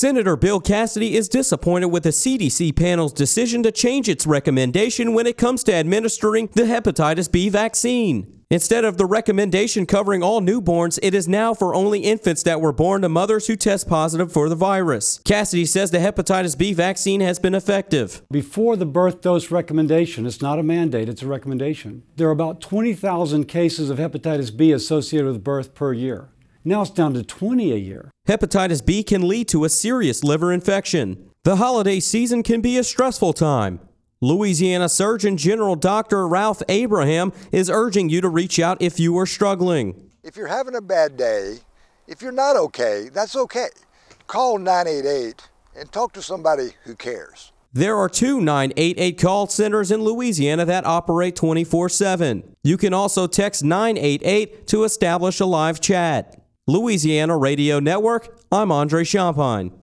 Senator Bill Cassidy is disappointed with the CDC panel's decision to change its recommendation when it comes to administering the hepatitis B vaccine. Instead of the recommendation covering all newborns, it is now for only infants that were born to mothers who test positive for the virus. Cassidy says the hepatitis B vaccine has been effective. Before the birth dose recommendation, it's not a mandate, it's a recommendation, there are about 20,000 cases of hepatitis B associated with birth per year. Now it's down to 20 a year. Hepatitis B can lead to a serious liver infection. The holiday season can be a stressful time. Louisiana Surgeon General Dr. Ralph Abraham is urging you to reach out if you are struggling. If you're having a bad day, if you're not okay, that's okay. Call 988 and talk to somebody who cares. There are 2 988 call centers in Louisiana that operate 24/7. You can also text 988 to establish a live chat. Louisiana Radio Network, I'm Andre Champagne.